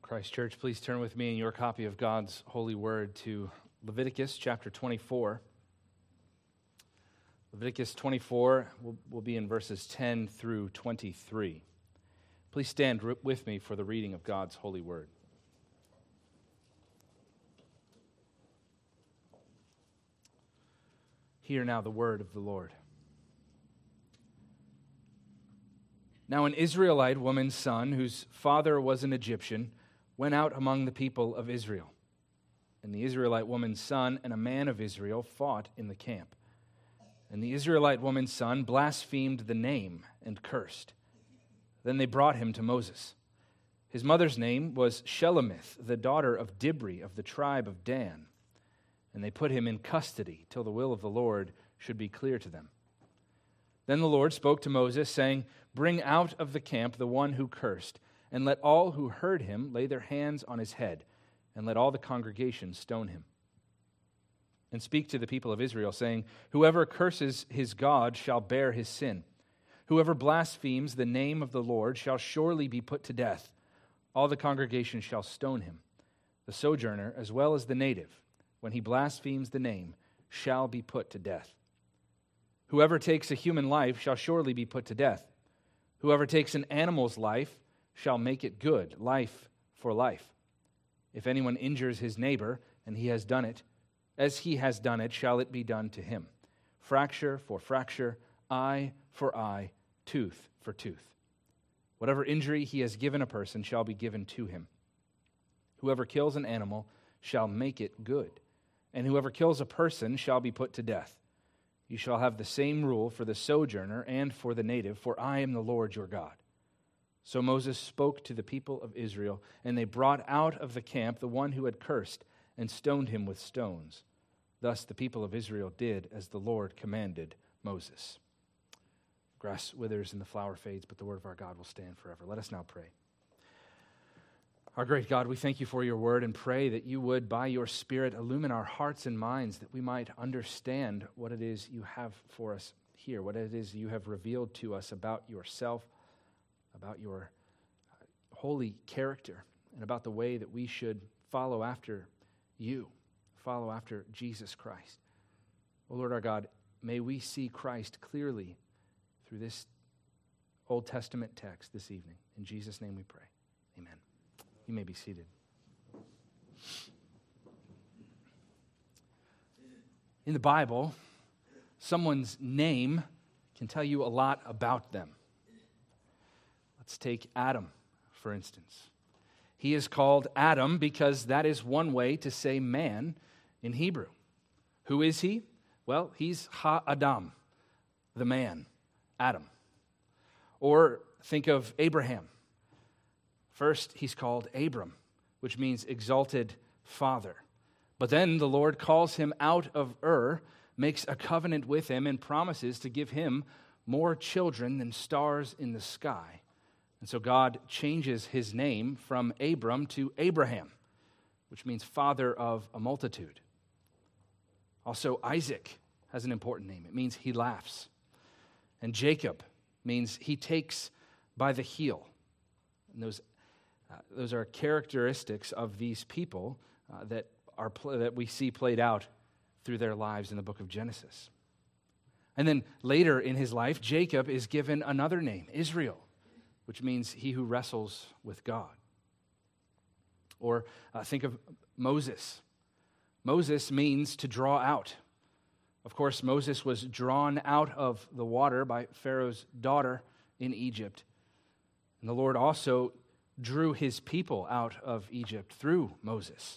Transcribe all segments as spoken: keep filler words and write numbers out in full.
Christ Church, please turn with me in your copy of God's holy word to Leviticus chapter twenty-four. Leviticus twenty-four will, will be in verses ten through twenty-three. Please stand with me for the reading of God's holy word. Hear now the word of the Lord. Now an Israelite woman's son, whose father was an Egyptian, went out among the people of Israel. And the Israelite woman's son and a man of Israel fought in the camp. And the Israelite woman's son blasphemed the name and cursed. Then they brought him to Moses. His mother's name was Shelemith, the daughter of Dibri of the tribe of Dan. And they put him in custody till the will of the Lord should be clear to them. Then the Lord spoke to Moses, saying, "Bring out of the camp the one who cursed, and let all who heard him lay their hands on his head, and let all the congregation stone him. And speak to the people of Israel, saying, Whoever curses his God shall bear his sin. Whoever blasphemes the name of the Lord shall surely be put to death. All the congregation shall stone him. The sojourner as well as the native, when he blasphemes the name, shall be put to death. Whoever takes a human life shall surely be put to death. Whoever takes an animal's life shall make it good, life for life. If anyone injures his neighbor, and he has done it, as he has done it, shall it be done to him. Fracture for fracture, eye for eye, tooth for tooth. Whatever injury he has given a person shall be given to him. Whoever kills an animal shall make it good, and whoever kills a person shall be put to death. You shall have the same rule for the sojourner and for the native, for I am the Lord your God." So Moses spoke to the people of Israel, and they brought out of the camp the one who had cursed, and stoned him with stones. Thus the people of Israel did as the Lord commanded Moses. Grass withers and the flower fades, but the word of our God will stand forever. Let us now pray. Our great God, we thank you for your word and pray that you would, by your Spirit, illumine our hearts and minds, that we might understand what it is you have for us here, what it is you have revealed to us about yourself, about your holy character, and about the way that we should follow after you, follow after Jesus Christ. O Lord our God, may we see Christ clearly through this Old Testament text this evening. In Jesus' name we pray. Amen. You may be seated. In the Bible, someone's name can tell you a lot about them. Let's take Adam, for instance. He is called Adam because that is one way to say man in Hebrew. Who is he? Well, he's Ha-Adam, the man, Adam. Or think of Abraham. First, he's called Abram, which means exalted father. But then the Lord calls him out of Ur, makes a covenant with him, and promises to give him more children than stars in the sky. And so God changes his name from Abram to Abraham, which means father of a multitude. Also, Isaac has an important name. It means he laughs. And Jacob means he takes by the heel. And those Uh, those are characteristics of these people uh, that are pl- that we see played out through their lives in the book of Genesis. And then later in his life, Jacob is given another name, Israel, which means he who wrestles with God. Or uh, think of Moses. Moses means to draw out. Of course, Moses was drawn out of the water by Pharaoh's daughter in Egypt. And the Lord also drew his people out of Egypt through Moses.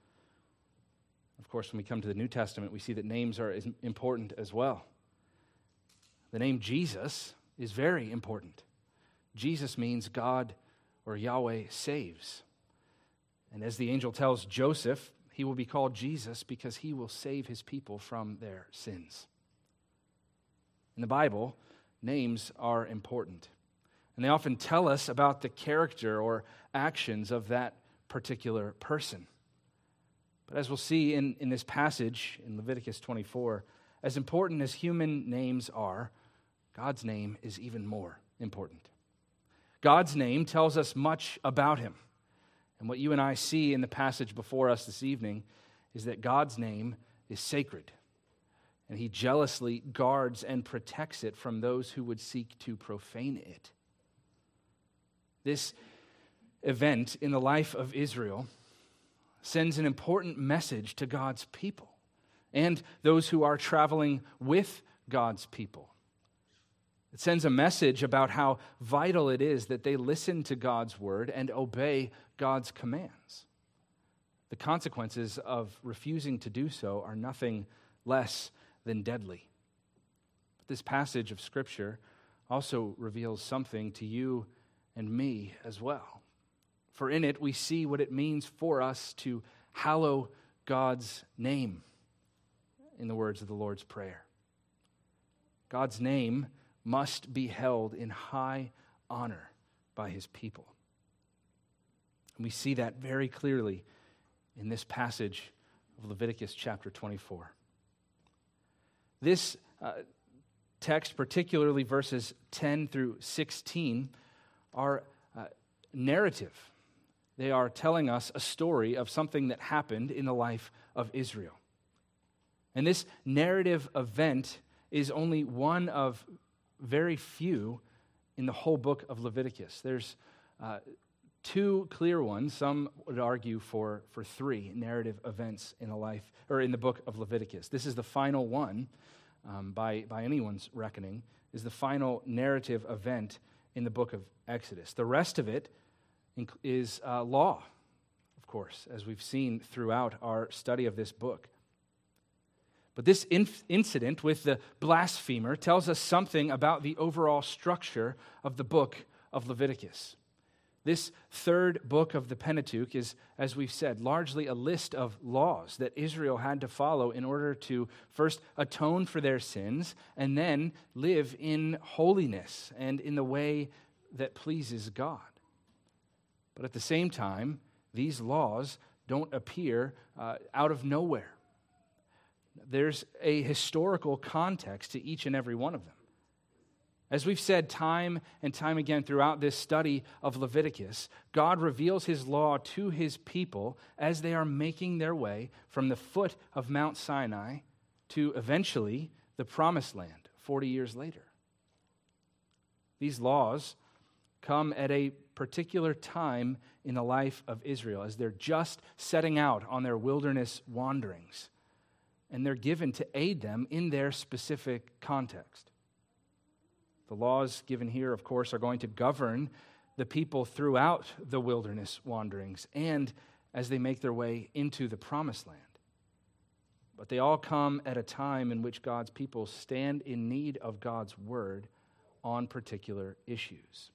Of course, when we come to the New Testament, we see that names are important as well. The name Jesus is very important. Jesus means God or Yahweh saves. And as the angel tells Joseph, he will be called Jesus because he will save his people from their sins. In the Bible, names are important. And they often tell us about the character or actions of that particular person. But as we'll see in, in this passage in Leviticus twenty-four, as important as human names are, God's name is even more important. God's name tells us much about him. And what you and I see in the passage before us this evening is that God's name is sacred, and he jealously guards and protects it from those who would seek to profane it. This event in the life of Israel sends an important message to God's people and those who are traveling with God's people. It sends a message about how vital it is that they listen to God's word and obey God's commands. The consequences of refusing to do so are nothing less than deadly. But this passage of Scripture also reveals something to you and me as well. For in it we see what it means for us to hallow God's name, in the words of the Lord's Prayer. God's name must be held in high honor by his people. And we see that very clearly in this passage of Leviticus chapter twenty-four. This uh, text, particularly verses ten through sixteen, are uh, narrative. They are telling us a story of something that happened in the life of Israel. And this narrative event is only one of very few in the whole book of Leviticus. There's uh, two clear ones. Some would argue for, for three narrative events in the life or in the book of Leviticus. This is the final one, um, by, by anyone's reckoning, is the final narrative event in the book of Exodus. The rest of it is uh, law, of course, as we've seen throughout our study of this book. But this inf- incident with the blasphemer tells us something about the overall structure of the book of Leviticus. This third book of the Pentateuch is, as we've said, largely a list of laws that Israel had to follow in order to first atone for their sins and then live in holiness and in the way that pleases God. But at the same time, these laws don't appear uh, out of nowhere. There's a historical context to each and every one of them. As we've said time and time again throughout this study of Leviticus, God reveals his law to his people as they are making their way from the foot of Mount Sinai to eventually the Promised Land forty years later. These laws come at a particular time in the life of Israel as they're just setting out on their wilderness wanderings, and they're given to aid them in their specific context. The laws given here, of course, are going to govern the people throughout the wilderness wanderings and as they make their way into the Promised Land. But they all come at a time in which God's people stand in need of God's word on particular issues.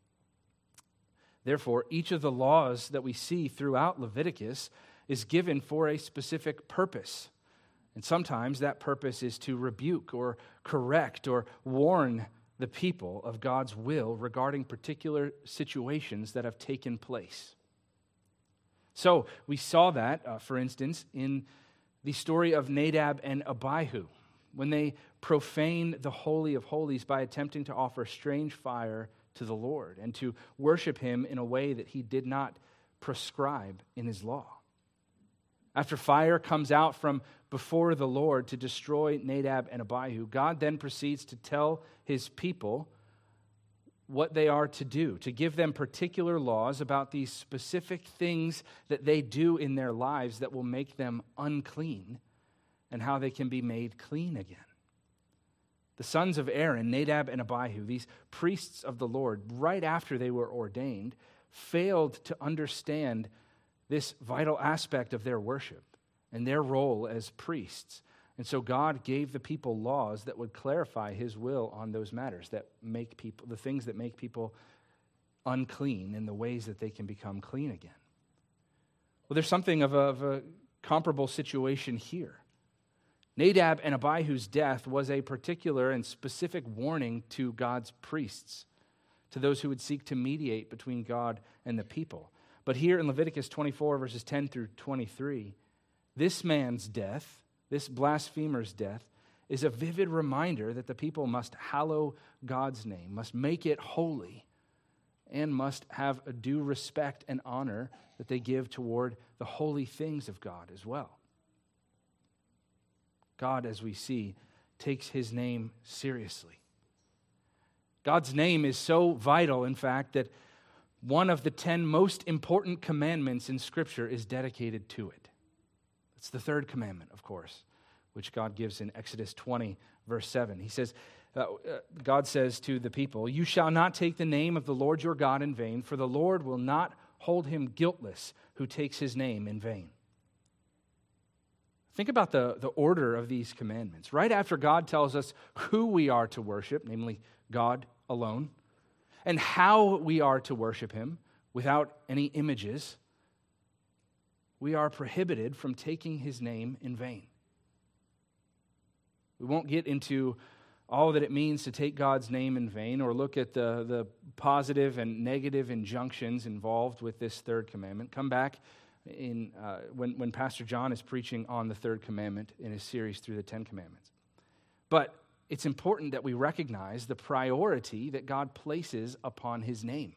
Therefore, each of the laws that we see throughout Leviticus is given for a specific purpose. And sometimes that purpose is to rebuke or correct or warn the people of God's will regarding particular situations that have taken place. So we saw that, uh, for instance, in the story of Nadab and Abihu, when they profaned the Holy of Holies by attempting to offer strange fire to the Lord and to worship him in a way that he did not prescribe in his law. After fire comes out from before the Lord to destroy Nadab and Abihu, God then proceeds to tell his people what they are to do, to give them particular laws about these specific things that they do in their lives that will make them unclean and how they can be made clean again. The sons of Aaron, Nadab and Abihu, these priests of the Lord, right after they were ordained, failed to understand this vital aspect of their worship and their role as priests. And so God gave the people laws that would clarify his will on those matters, that make people, the things that make people unclean and the ways that they can become clean again. Well, there's something of a, of a comparable situation here. Nadab and Abihu's death was a particular and specific warning to God's priests, to those who would seek to mediate between God and the people. But here in Leviticus twenty-four, verses ten through twenty-three, this man's death, this blasphemer's death, is a vivid reminder that the people must hallow God's name, must make it holy, and must have a due respect and honor that they give toward the holy things of God as well. God, as we see, takes his name seriously. God's name is so vital, in fact, that one of the ten most important commandments in Scripture is dedicated to it. It's the third commandment, of course, which God gives in Exodus twenty, verse seven. He says, uh, uh, God says to the people, "You shall not take the name of the Lord your God in vain, for the Lord will not hold him guiltless who takes his name in vain." Think about the, the order of these commandments. Right after God tells us who we are to worship, namely God alone, and how we are to worship him without any images, we are prohibited from taking his name in vain. We won't get into all that it means to take God's name in vain or look at the, the positive and negative injunctions involved with this third commandment. Come back in uh, when, when Pastor John is preaching on the third commandment in his series through the Ten Commandments. But it's important that we recognize the priority that God places upon his name.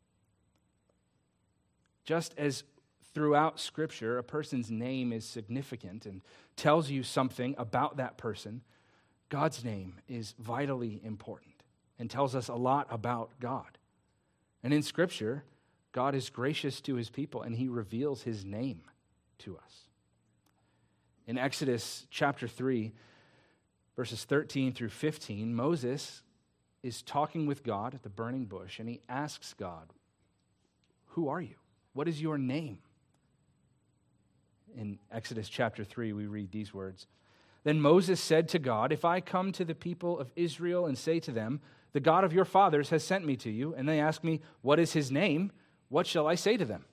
Just as throughout Scripture, a person's name is significant and tells you something about that person, God's name is vitally important and tells us a lot about God. And in Scripture, God is gracious to his people and he reveals his name to us. In Exodus chapter three, verses thirteen through fifteen, Moses is talking with God at the burning bush and he asks God, "Who are you? What is your name?" In Exodus chapter three, we read these words. "Then Moses said to God, if I come to the people of Israel and say to them, 'The God of your fathers has sent me to you,' and they ask me, 'What is his name?' what shall I say to them?"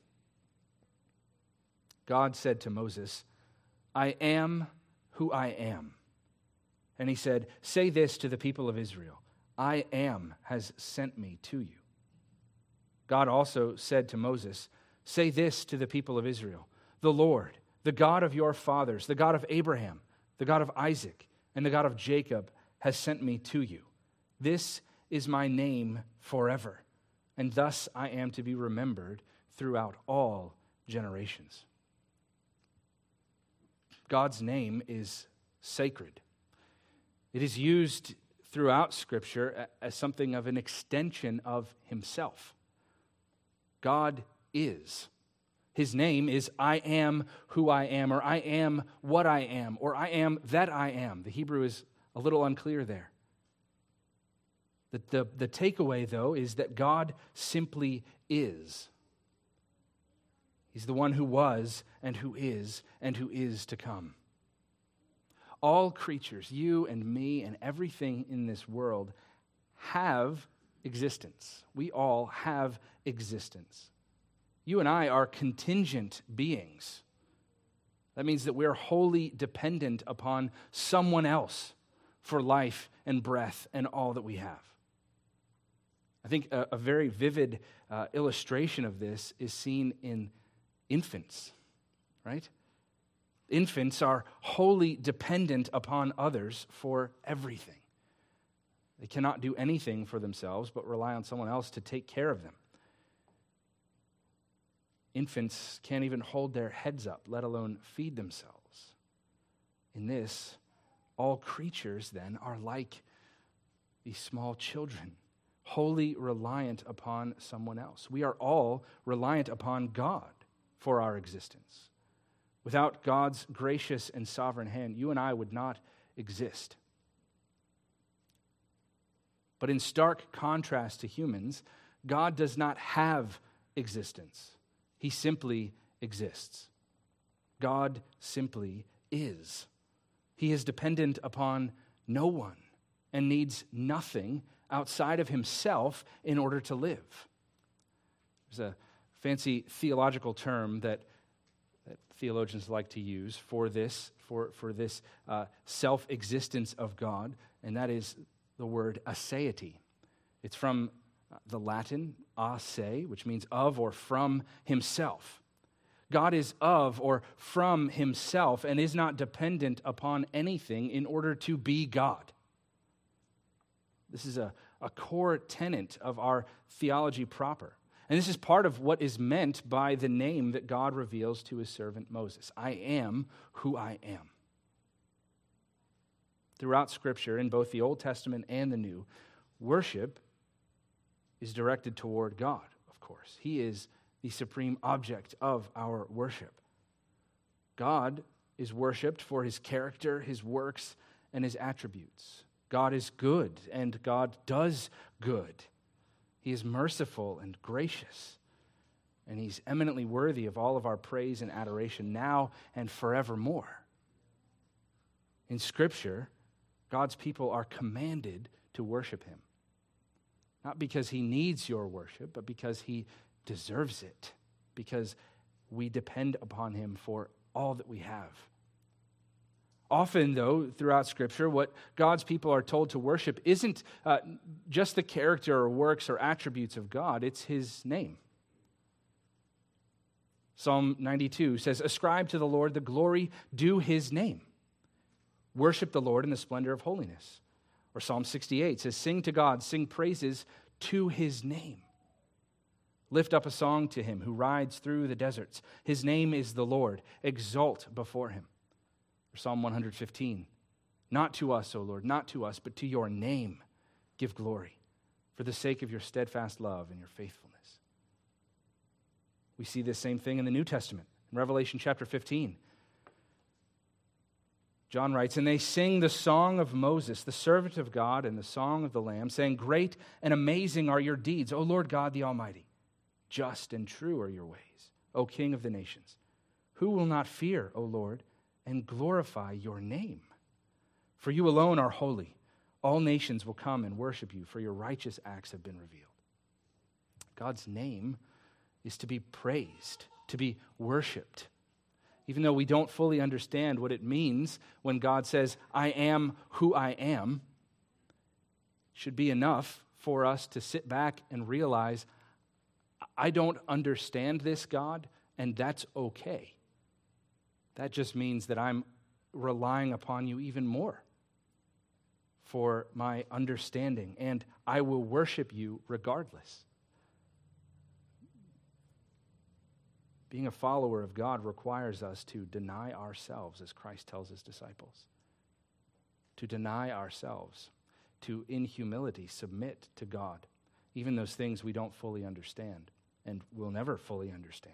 God said to Moses, "I am who I am." And he said, "Say this to the people of Israel, 'I am has sent me to you.'" God also said to Moses, "Say this to the people of Israel, 'The Lord, the God of your fathers, the God of Abraham, the God of Isaac, and the God of Jacob has sent me to you. This is my name forever, and thus I am to be remembered throughout all generations." God's name is sacred. It is used throughout Scripture as something of an extension of himself. God is. His name is I am who I am, or I am what I am, or I am that I am. The Hebrew is a little unclear there. The, the, the takeaway, though, is that God simply is. He's the one who was and who is and who is to come. All creatures, you and me and everything in this world, have existence. We all have existence. You and I are contingent beings. That means that we're wholly dependent upon someone else for life and breath and all that we have. I think a, a very vivid uh, illustration of this is seen in infants, right? Infants are wholly dependent upon others for everything. They cannot do anything for themselves but rely on someone else to take care of them. Infants can't even hold their heads up, let alone feed themselves. In this, all creatures then are like these small children, wholly reliant upon someone else. We are all reliant upon God for our existence. Without God's gracious and sovereign hand, you and I would not exist. But in stark contrast to humans, God does not have existence. He simply exists. God simply is. He is dependent upon no one and needs nothing outside of himself in order to live. There's a fancy theological term that, that theologians like to use for this, for, for this uh, self-existence of God, and that is the word aseity. It's from the Latin a se, which means of or from himself. God is of or from himself and is not dependent upon anything in order to be God. This is a, a core tenet of our theology proper. And this is part of what is meant by the name that God reveals to his servant Moses. I am who I am. Throughout Scripture, in both the Old Testament and the New, worship is directed toward God, of course. He is the supreme object of our worship. God is worshiped for his character, his works, and his attributes. God is good, and God does good. He is merciful and gracious, and he's eminently worthy of all of our praise and adoration now and forevermore. In Scripture, God's people are commanded to worship him, not because he needs your worship, but because he deserves it, because we depend upon him for all that we have. Often, though, throughout Scripture, what God's people are told to worship isn't uh, just the character or works or attributes of God, it's his name. Psalm ninety-two says, "Ascribe to the Lord the glory due his name. Worship the Lord in the splendor of holiness." Or Psalm sixty-eight says, "Sing to God, sing praises to his name. Lift up a song to him who rides through the deserts. His name is the Lord. Exult before him." Or Psalm one fifteen, "Not to us, O Lord, not to us, but to your name give glory, for the sake of your steadfast love and your faithfulness." We see this same thing in the New Testament. In Revelation chapter fifteen, John writes, "And they sing the song of Moses, the servant of God, and the song of the Lamb, saying, 'Great and amazing are your deeds, O Lord God the Almighty. Just and true are your ways, O King of the nations. Who will not fear, O Lord, and glorify your name? For you alone are holy. All nations will come and worship you, for your righteous acts have been revealed.'" God's name is to be praised, to be worshiped. Even though we don't fully understand what it means when God says, "I am who I am," it should be enough for us to sit back and realize, I don't understand this, God, and that's okay. That just means that I'm relying upon you even more for my understanding, and I will worship you regardless. Being a follower of God requires us to deny ourselves, as Christ tells his disciples. To deny ourselves, to in humility submit to God, even those things we don't fully understand and will never fully understand.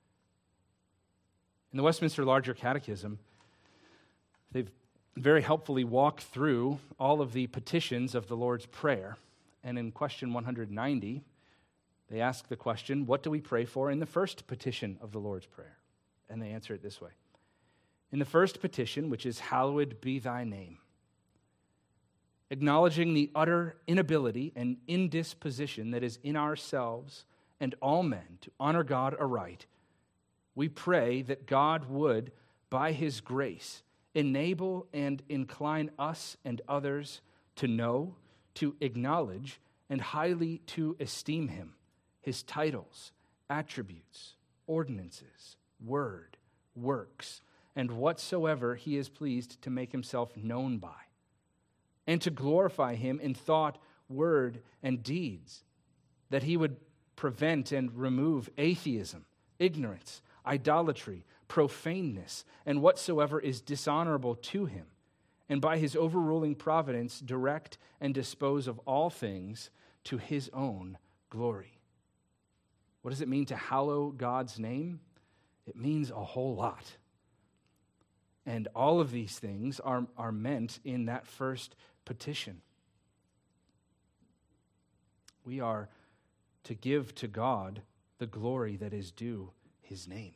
In the Westminster Larger Catechism, they've very helpfully walked through all of the petitions of the Lord's Prayer. And in question one hundred ninety, they ask the question, what do we pray for in the first petition of the Lord's Prayer? And they answer it this way. In the first petition, which is, "Hallowed be thy name," acknowledging the utter inability and indisposition that is in ourselves and all men to honor God aright, we pray that God would, by his grace, enable and incline us and others to know, to acknowledge, and highly to esteem him, his titles, attributes, ordinances, word, works, and whatsoever he is pleased to make himself known by, and to glorify him in thought, word, and deeds, that he would prevent and remove atheism, ignorance, idolatry, profaneness, and whatsoever is dishonorable to him, and by his overruling providence direct and dispose of all things to his own glory. What does it mean to hallow God's name? It means a whole lot. And all of these things are, are meant in that first petition. We are to give to God the glory that is due his name.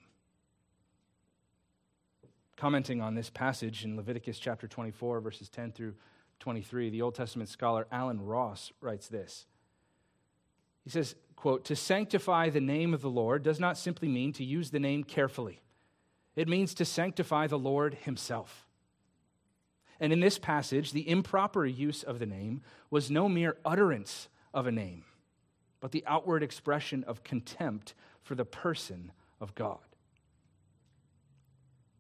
Commenting on this passage in Leviticus chapter twenty-four, verses ten through twenty-three, the Old Testament scholar Alan Ross writes this. He says, quote, "To sanctify the name of the Lord does not simply mean to use the name carefully. It means to sanctify the Lord himself. And in this passage, the improper use of the name was no mere utterance of a name, but the outward expression of contempt for the person of God.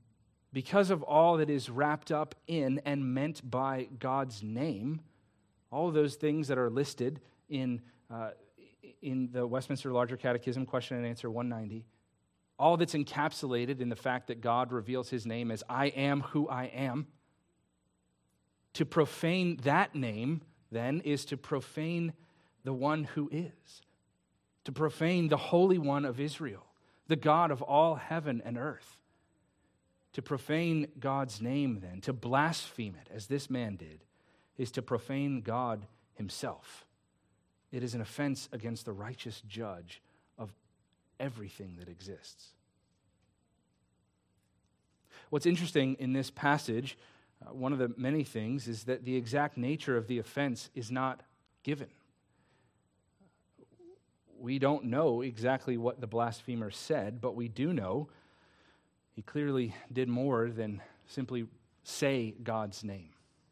Because of all that is wrapped up in and meant by God's name, All of those things that are listed in, uh, in the Westminster Larger Catechism, question and answer one ninety, all that's encapsulated in the fact that God reveals his name as I am who I am. To profane that name, then, is to profane the one who is. To profane the Holy One of Israel, the God of all heaven and earth. To profane God's name, then, to blaspheme it, as this man did, is to profane God himself. It is an offense against the righteous judge of everything that exists. What's interesting in this passage, uh, one of the many things, is that the exact nature of the offense is not given. We don't know exactly what the blasphemer said, but we do know he clearly did more than simply say God's name.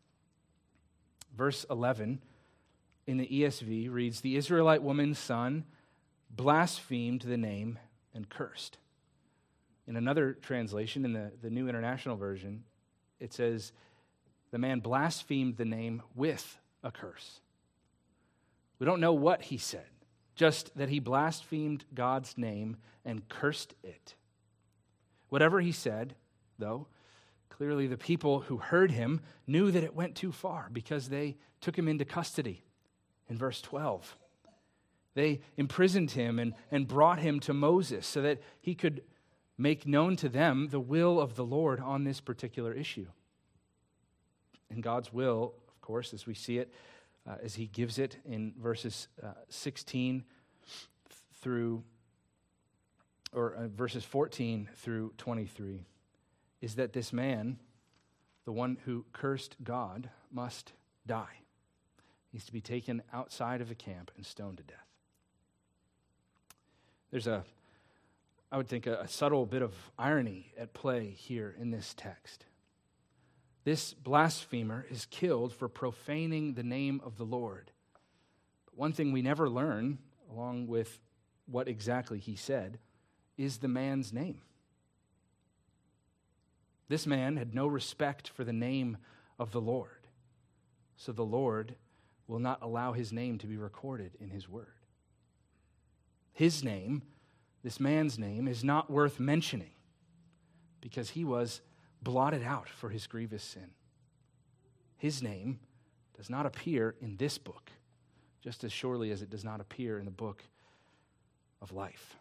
Verse eleven in the E S V reads, "The Israelite woman's son blasphemed the name and cursed." In another translation, in the, the New International Version, it says, "The man blasphemed the name with a curse." We don't know what he said, just that he blasphemed God's name and cursed it. Whatever he said, though, clearly the people who heard him knew that it went too far because they took him into custody. In verse twelve, they imprisoned him and, and brought him to Moses so that he could make known to them the will of the Lord on this particular issue. And God's will, of course, as we see it, uh, as he gives it in verses uh, sixteen through, or uh, verses fourteen through twenty-three, is that this man, the one who cursed God, must die. He's to be taken outside of the camp and stoned to death. There's a, I would think, a, a subtle bit of irony at play here in this text. This blasphemer is killed for profaning the name of the Lord. But one thing we never learn, along with what exactly he said, is the man's name. This man had no respect for the name of the Lord, so the Lord will not allow his name to be recorded in his word. His name, this man's name, is not worth mentioning because he was blotted out for his grievous sin. His name does not appear in this book, just as surely as it does not appear in the book of life.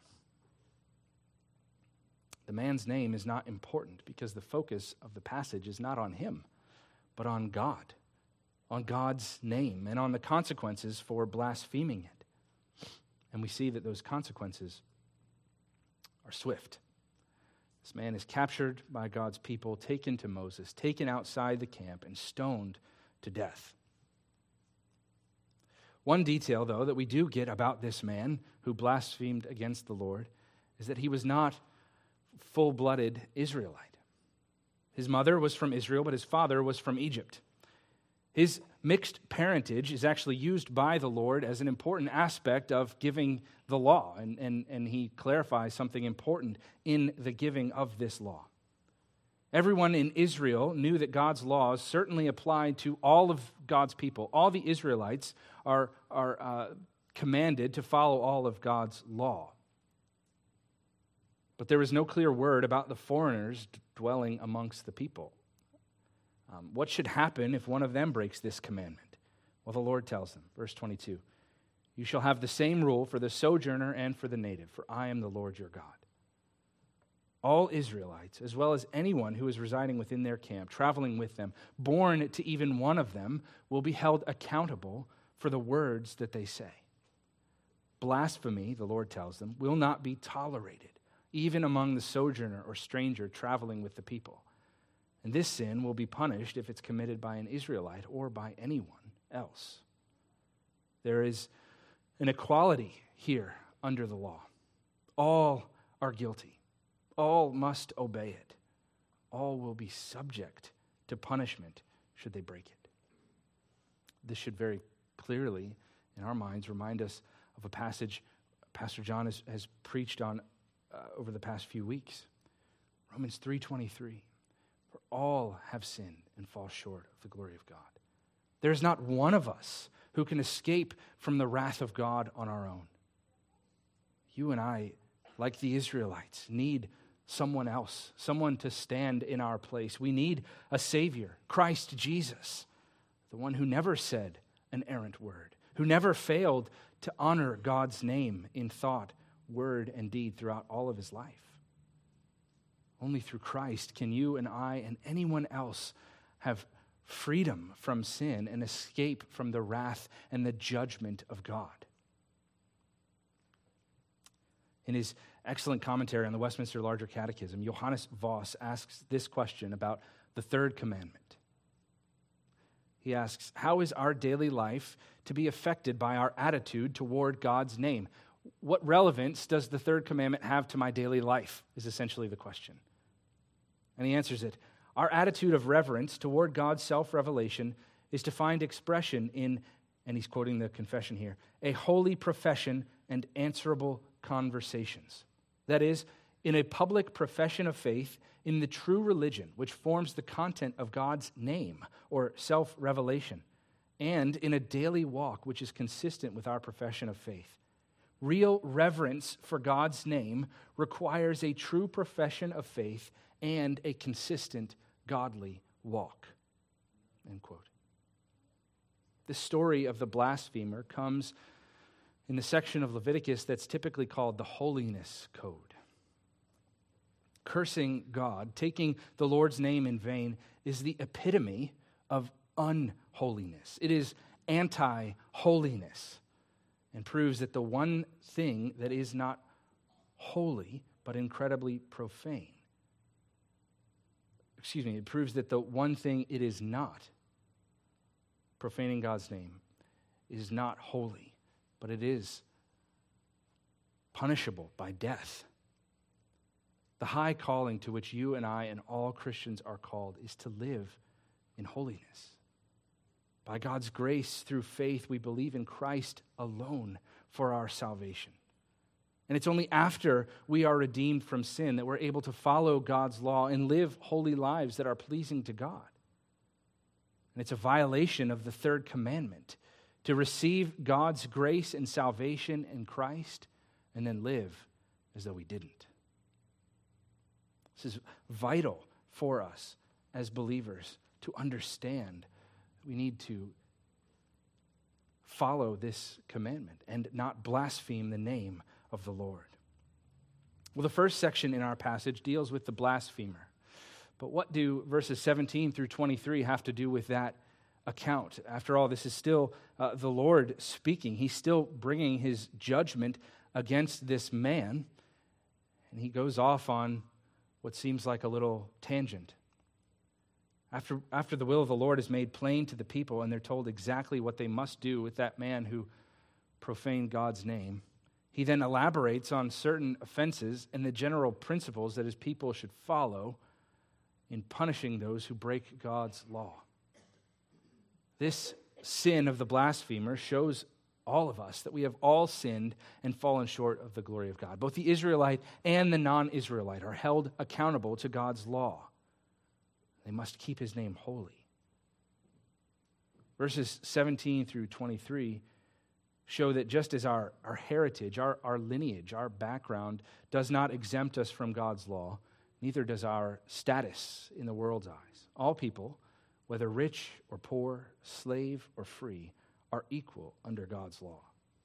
The man's name is not important because the focus of the passage is not on him, but on God, on God's name, and on the consequences for blaspheming it. And we see that those consequences are swift. This man is captured by God's people, taken to Moses, taken outside the camp, and stoned to death. One detail, though, that we do get about this man who blasphemed against the Lord is that he was not full-blooded Israelite. His mother was from Israel, but his father was from Egypt. His mixed parentage is actually used by the Lord as an important aspect of giving the law, and, and, and he clarifies something important in the giving of this law. Everyone in Israel knew that God's laws certainly applied to all of God's people. All the Israelites are, are uh, commanded to follow all of God's law. But there was no clear word about the foreigners dwelling amongst the people. Um, what should happen if one of them breaks this commandment? Well, the Lord tells them, verse twenty-two, "You shall have the same rule for the sojourner and for the native, for I am the Lord your God." All Israelites, as well as anyone who is residing within their camp, traveling with them, born to even one of them, will be held accountable for the words that they say. Blasphemy, the Lord tells them, will not be tolerated, even among the sojourner or stranger traveling with the people. And this sin will be punished if it's committed by an Israelite or by anyone else. There is an equality here under the law. All are guilty. All must obey it. All will be subject to punishment should they break it. This should very clearly, in our minds, remind us of a passage Pastor John has, has preached on uh, over the past few weeks. Romans three twenty-three. For all have sinned and fall short of the glory of God. There's not one of us who can escape from the wrath of God on our own. You and I, like the Israelites, need someone else, someone to stand in our place. We need a Savior, Christ Jesus, the one who never said an errant word, who never failed to honor God's name in thought, word, and deed throughout all of his life. Only through Christ can you and I and anyone else have freedom from sin and escape from the wrath and the judgment of God. In his excellent commentary on the Westminster Larger Catechism, Johannes Voss asks this question about the third commandment. He asks, how is our daily life to be affected by our attitude toward God's name? What relevance does the third commandment have to my daily life, is essentially the question. And he answers it. Our attitude of reverence toward God's self-revelation is to find expression in, and he's quoting the confession here, a holy profession and answerable conversations. That is, in a public profession of faith in the true religion, which forms the content of God's name or self-revelation, and in a daily walk which is consistent with our profession of faith. Real reverence for God's name requires a true profession of faith and a consistent godly walk. End quote. The story of the blasphemer comes in the section of Leviticus that's typically called the Holiness Code. Cursing God, taking the Lord's name in vain, is the epitome of unholiness. It is anti-holiness and proves that the one thing that is not holy but incredibly profane. Excuse me, it proves that the one thing it is not, profaning God's name, is not holy, but it is punishable by death. The high calling to which you and I and all Christians are called is to live in holiness. By God's grace, through faith, we believe in Christ alone for our salvation. And it's only after we are redeemed from sin that we're able to follow God's law and live holy lives that are pleasing to God. And it's a violation of the third commandment to receive God's grace and salvation in Christ and then live as though we didn't. This is vital for us as believers to understand. We need to follow this commandment and not blaspheme the name of the Lord. Well, the first section in our passage deals with the blasphemer. But what do verses seventeen through twenty-three have to do with that account? After all, this is still uh, the Lord speaking. He's still bringing his judgment against this man. And he goes off on what seems like a little tangent. After, after the will of the Lord is made plain to the people and they're told exactly what they must do with that man who profaned God's name, he then elaborates on certain offenses and the general principles that his people should follow in punishing those who break God's law. This sin of the blasphemer shows all of us that we have all sinned and fallen short of the glory of God. Both the Israelite and the non-Israelite are held accountable to God's law. They must keep his name holy. Verses seventeen through twenty-three show that just as our, our heritage, our, our lineage, our background does not exempt us from God's law, neither does our status in the world's eyes. All people, whether rich or poor, slave or free, are equal under God's law.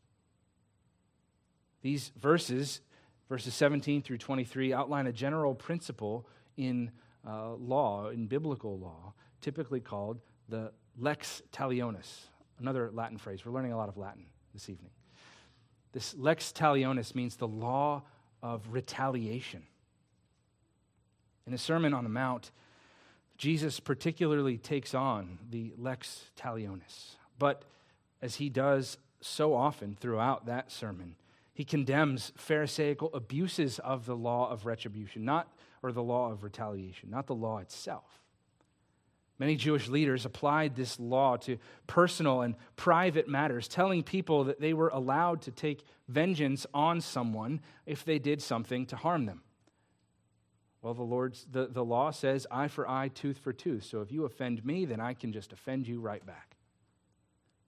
These verses, verses seventeen through twenty-three, outline a general principle in uh, law, in biblical law, typically called the lex talionis, another Latin phrase. We're learning a lot of Latin this evening. This lex talionis means the law of retaliation. In the Sermon on the Mount, Jesus particularly takes on the lex talionis, but as he does so often throughout that sermon, he condemns Pharisaical abuses of the law of retribution, not or the law of retaliation, not the law itself. Many Jewish leaders applied this law to personal and private matters, telling people that they were allowed to take vengeance on someone if they did something to harm them. Well, the Lord's the, the law says eye for eye, tooth for tooth. So if you offend me, then I can just offend you right back.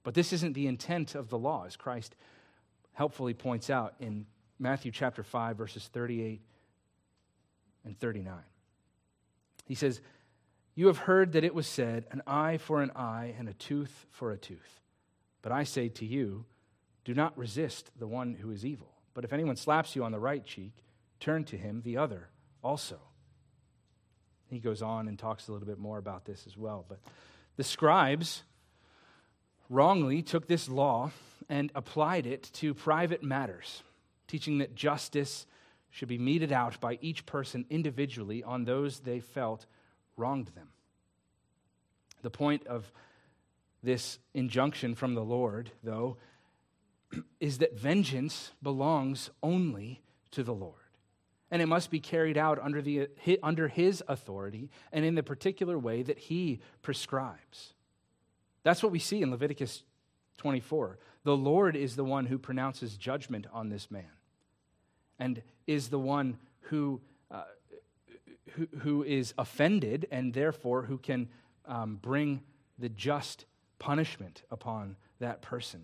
But this isn't the intent of the law, as Christ helpfully points out in Matthew chapter five, verses thirty-eight and thirty-nine. He says, "You have heard that it was said, an eye for an eye and a tooth for a tooth. But I say to you, do not resist the one who is evil. But if anyone slaps you on the right cheek, turn to him the other also." He goes on and talks a little bit more about this as well. But the scribes wrongly took this law and applied it to private matters, teaching that justice should be meted out by each person individually on those they felt wronged them. The point of this injunction from the Lord, though, is that vengeance belongs only to the Lord. And it must be carried out under, the, under his authority and in the particular way that he prescribes. That's what we see in Leviticus twenty-four. The Lord is the one who pronounces judgment on this man and is the one who, uh, who, who is offended and therefore who can um, bring the just punishment upon that person.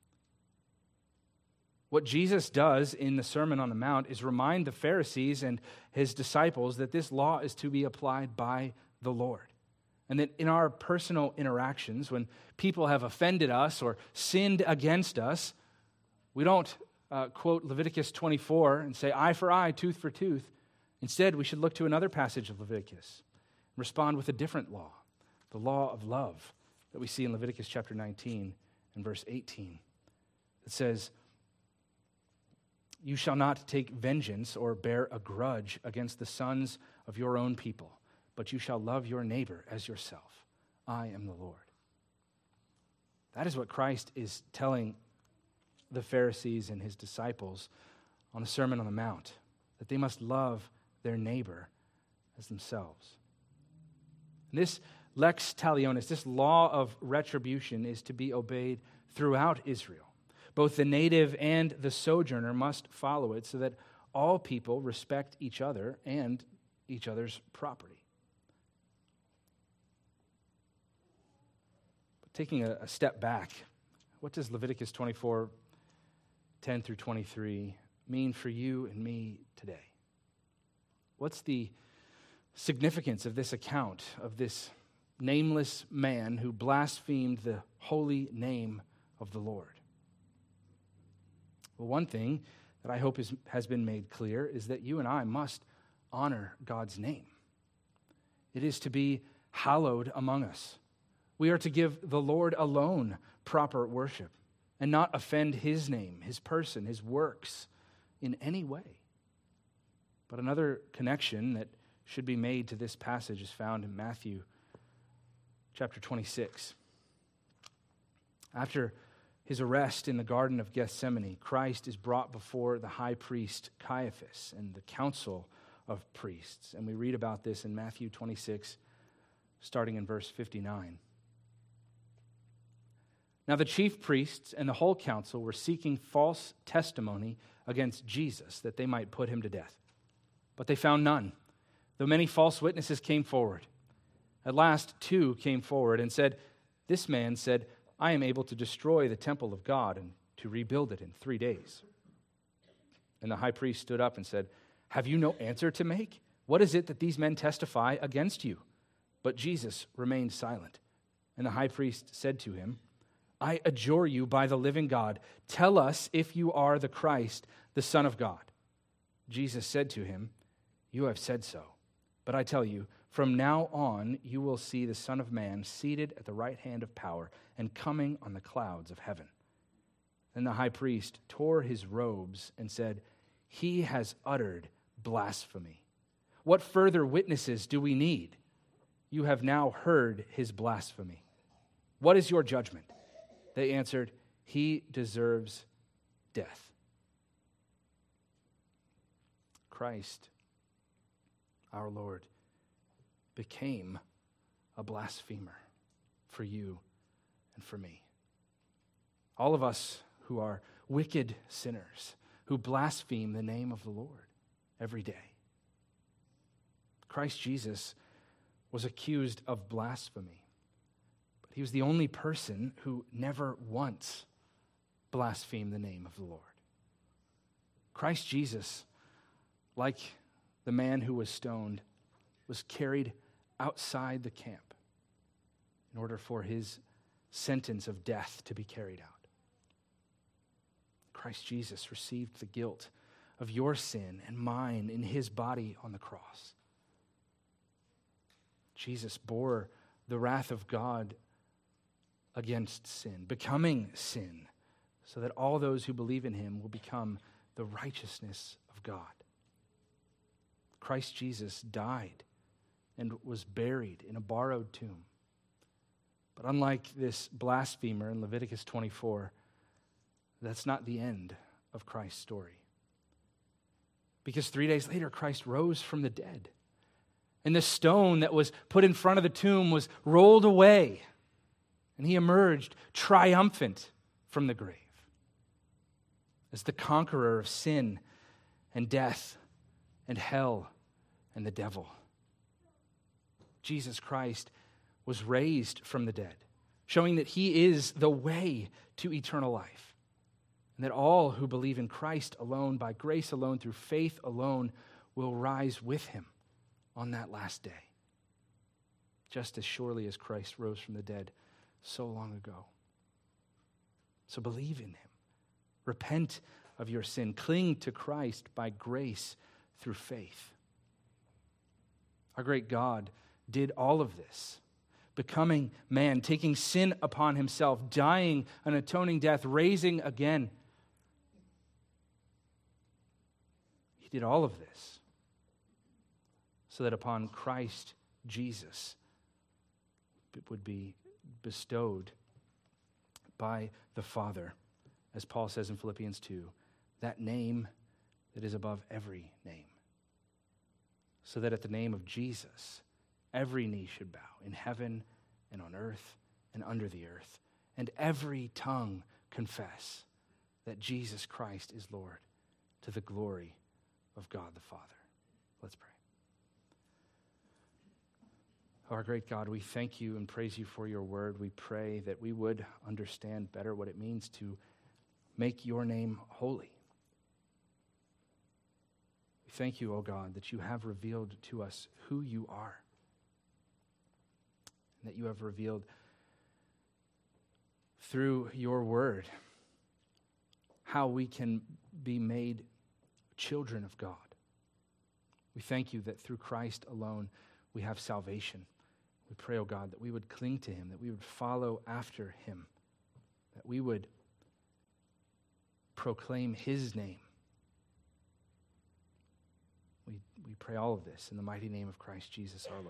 What Jesus does in the Sermon on the Mount is remind the Pharisees and his disciples that this law is to be applied by the Lord. And that in our personal interactions, when people have offended us or sinned against us, we don't uh, quote Leviticus twenty-four and say, eye for eye, tooth for tooth. Instead, we should look to another passage of Leviticus and respond with a different law, the law of love that we see in Leviticus chapter nineteen and verse eighteen. It says, "You shall not take vengeance or bear a grudge against the sons of your own people, but you shall love your neighbor as yourself. I am the Lord." That is what Christ is telling the Pharisees and his disciples on the Sermon on the Mount, that they must love their neighbor as themselves. And this lex talionis, this law of retribution, is to be obeyed throughout Israel. Both the native and the sojourner must follow it so that all people respect each other and each other's property. But taking a, a step back, what does Leviticus twenty-four, ten through twenty-three mean for you and me today? What's the significance of this account of this nameless man who blasphemed the holy name of the Lord? Well, one thing that I hope is, has been made clear is that you and I must honor God's name. It is to be hallowed among us. We are to give the Lord alone proper worship and not offend his name, his person, his works in any way. But another connection that should be made to this passage is found in Matthew chapter twenty-six. After his arrest in the Garden of Gethsemane, Christ is brought before the high priest Caiaphas and the council of priests. And we read about this in Matthew twenty-six, starting in verse fifty-nine. Now the chief priests and the whole council were seeking false testimony against Jesus, that they might put him to death. But they found none, though many false witnesses came forward. At last two came forward and said, "This man said, I am able to destroy the temple of God and to rebuild it in three days. And the high priest stood up and said, "Have you no answer to make? What is it that these men testify against you?" But Jesus remained silent. And the high priest said to him, "I adjure you by the living God, tell us if you are the Christ, the Son of God." Jesus said to him, "You have said so. But I tell you, from now on you will see the Son of Man seated at the right hand of power and coming on the clouds of heaven." Then the high priest tore his robes and said, "He has uttered blasphemy. What further witnesses do we need? You have now heard his blasphemy. What is your judgment?" They answered, "He deserves death." Christ, our Lord, became a blasphemer for you and for me. All of us who are wicked sinners, who blaspheme the name of the Lord every day. Christ Jesus was accused of blasphemy. But he was the only person who never once blasphemed the name of the Lord. Christ Jesus, like the man who was stoned, was carried outside the camp in order for his sentence of death to be carried out. Christ Jesus received the guilt of your sin and mine in his body on the cross. Jesus bore the wrath of God against sin, becoming sin, so that all those who believe in him will become the righteousness of God. Christ Jesus died and was buried in a borrowed tomb. But unlike this blasphemer in Leviticus twenty-four, that's not the end of Christ's story. Because three days later, Christ rose from the dead. And the stone that was put in front of the tomb was rolled away. And he emerged triumphant from the grave as the conqueror of sin and death and hell and the devil. Jesus Christ was raised from the dead, showing that he is the way to eternal life, and that all who believe in Christ alone, by grace alone, through faith alone, will rise with him on that last day, just as surely as Christ rose from the dead so long ago. So believe in him. Repent of your sin. Cling to Christ by grace through faith. Our great God did all of this, becoming man, taking sin upon himself, dying an atoning death, raising again. He did all of this so that upon Christ Jesus it would be bestowed by the Father, as Paul says in Philippians two, that name that is above every name, so that at the name of Jesus, every knee should bow in heaven and on earth and under the earth, and every tongue confess that Jesus Christ is Lord, to the glory of God the Father. Let's pray. Our great God, we thank you and praise you for your word. We pray that we would understand better what it means to make your name holy. We thank you, O God, that you have revealed to us who you are, and that you have revealed through your word how we can be made children of God. We thank you that through Christ alone we have salvation. We pray, O God, that we would cling to him, that we would follow after him, that we would proclaim his name. We, we pray all of this in the mighty name of Christ Jesus our Lord.